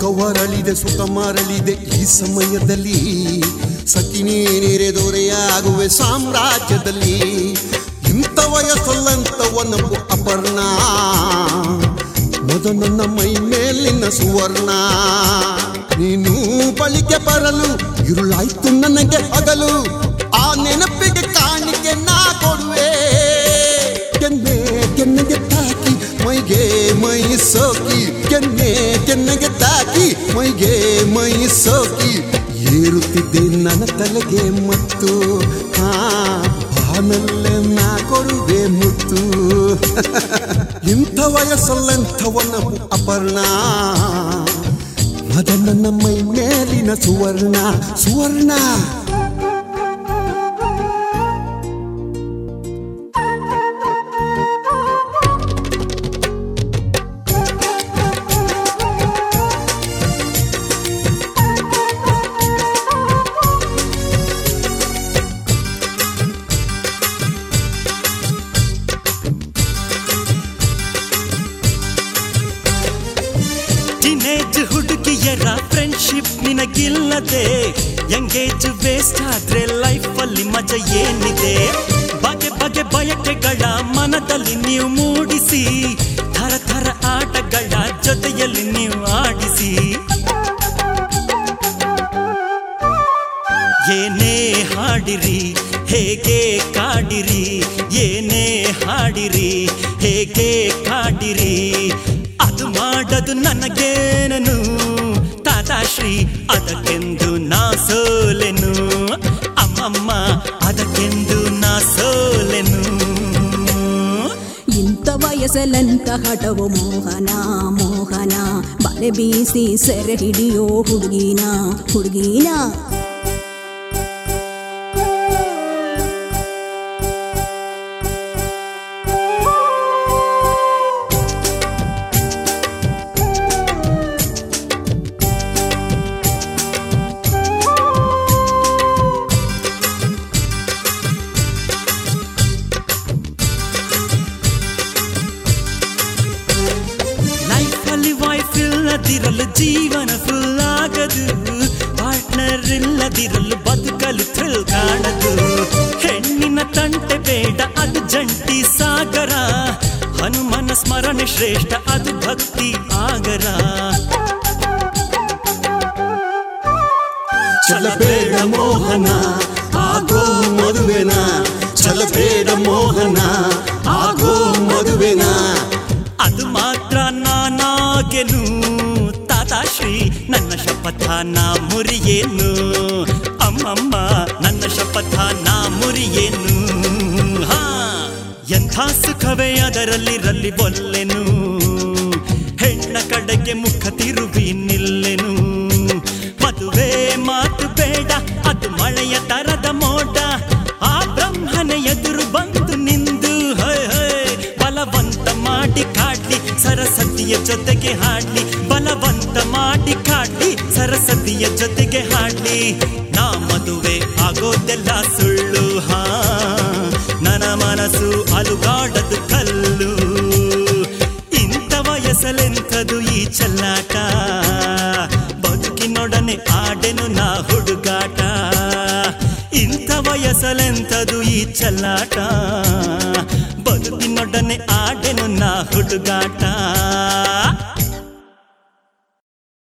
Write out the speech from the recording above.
ಸುಖವರಳಿದೆ ಸುಖ ಮರಳಿದೆ ಈ ಸಮಯದಲ್ಲಿ ಸಖಿ ನೀರೆ ದೊರೆಯಾಗುವೆ ಸಾಮ್ರಾಜ್ಯದಲ್ಲಿ ಇಂಥ ವಯಸ್ಸಲ್ಲಂತವನಪ್ಪು ಅಪರ್ಣ ಮೊದ ನನ್ನ ಮೈ ಮೇಲಿನ ಸುವರ್ಣ ನೀನು ಬಳಿಗೆ ಬರಲು ಇರುಳಾಯ್ತು ನನಗೆ ಹಗಲು ಆ ನೆನಪಿಗೆ ಕಾಣಿಕೆ ನಾ ಕೊಡುವೆ ಕೆನ್ನೆಗೆ ತಾಕಿ ಮೈಗೆ ಮೈ ಸೋಕಿ ಕೆನ್ನೆಗೆ ತಾಕಿ ಮೈಗೆ ಮೈ ಸೋಕಿ ಏರುತ್ತಿದ್ದೆ ನನ್ನ ತಲೆಗೆ ಮತ್ತು ಬಾನಲ್ಲೇ ನಾ ಕೊಡುವೆ ಮುತ್ತು ಇಂಥ ವಯಸ್ಸಲ್ಲಂಥವನ ಅಪರ್ಣ ಮದ ನನ್ನ ಮೈ ಮೇಲಿನ ಸುವರ್ಣ ಸುವರ್ಣ ಟೀನೇಜ್ ಹುಡುಗಿಯರ ಫ್ರೆಂಡ್ಶಿಪ್ ನಿನಗಿಲ್ಲದೆ ಎಂಗೇಜ್ ವೇಸ್ಟ್ ಆದ್ರೆ ಲೈಫ್ ಅಲ್ಲಿ ಮಜಾ ಏನಿದೆ ಬಗೆ ಬಗೆ ಬಯಕೆಗಳ ಮನದಲ್ಲಿ ನೀವು ಮೂಡಿಸಿ ಥರ ಥರ ಆಟಗಳ ಜೊತೆಯಲ್ಲಿ ನೀವು ಆಡಿಸಿ ಏನೇ ಹಾಡಿರಿ ಹೇಗೆ ಕಾಡಿರಿ ಏನೇ ಹಾಡಿರಿ ಹೇಗೆ ಕಾಡಿರಿ ಅದು ಮಾಡದು ನನಗೇನನು ತಾತಾಶ್ರೀ ಅದಕ್ಕೆಂದು ನಾ ಸೋಲೆನು ಅಮ್ಮಮ್ಮ ಅದಕ್ಕೆಂದು ನಾ ಸೋಲೆನು ಇಂಥ ವಯಸ್ಸಲ್ಲಂತ ಹಠವು ಮೋಹನ ಮೋಹನ ಬಲೆ ಬೀಸಿ ಸೆರೆ ಹಿಡಿಯೋ ಹುಡುಗಿನ ಹುಡುಗಿನ ಇಲ್ಲದಿರಲು ಜೀವನ ಫುಲ್ ಆಗದು ಪಾರ್ಟ್ನರ್ ಇಲ್ಲದಿರಲು ಬದುಕಲು ಥ್ರಿಲ್ ಕಾಣದು ಹೆಣ್ಣಿನ ತಂಟೆ ಬೇಡ ಅದು ಜಂಟಿ ಸಾಗರ ಹನುಮನ ಸ್ಮರಣೆ ಶ್ರೇಷ್ಠ ಅದು ಭಕ್ತಿ ಆಗರ ಚಲಬೇಡ ಮೋಹನ ಆಗೋ ಮದುವೆನ ಚಲಬೇಡ ಮೋಹನ ಆಗೋ ಮದುವೆನ ಅದು ಮಾತ್ರ ನಾನಾಗೆನು ತಾತಾಶ್ರೀ ನನ್ನ ಶಪಥ ನಾ ಮುರಿಯೇನು ಅಮ್ಮಮ್ಮ ನನ್ನ ಶಪಥ ನಾ ಮುರಿಯೇನು ಎಂಥ ಸುಖವೇ ಅದರಲ್ಲಿರಲಿ ಬೊಲ್ಲೆನು ಹೆಣ್ಣ ಕಡೆಗೆ ಮುಖ ತಿರುವಿ ನಿಲ್ಲೆನು ಮದುವೆ ಮಾತು ಬೇಡ ಅದು ಮಳೆಯ ತರದ ಮೋಡ ಆ ಬ್ರಹ್ಮನ ಎದುರು ಬಂದು ನಿಂದು ಬಲವಂತ ಮಾಡಿ ಕಾಡ್ಲಿ ಸರಸ್ವತಿಯ ಜೊತೆಗೆ ಹಾಡ್ಲಿ ಬಲವಂತ ಮಾಡಿ ಕಾಡ್ಲಿ ಸರಸ್ವತಿಯ ಜೊತೆಗೆ ಹಾಡ್ಲಿ ನಾ ಮದುವೆ ಆಗೋದೆಲ್ಲ ಸುಳ್ಳು ನನ್ನ ಮನಸ್ಸು ಅಲುಗಾಡದು ಕಲ್ಲು ಇಂಥ ವಯಸ್ಸಲೆಂಥದು ಈ ಚೆಲ್ಲಾಟ ಬದುಕಿನೊಡನೆ ಆಡೆನು ನಾ ಹುಡುಗಾಟ ಇಂಥ ವಯಸ್ಸಲೆಂಥದು ಈ ಚೆಲ್ಲಾಟ ಬದುಕಿನೊಡನೆ ಆಡೆನು ನಾ ಹುಡುಗಾಟ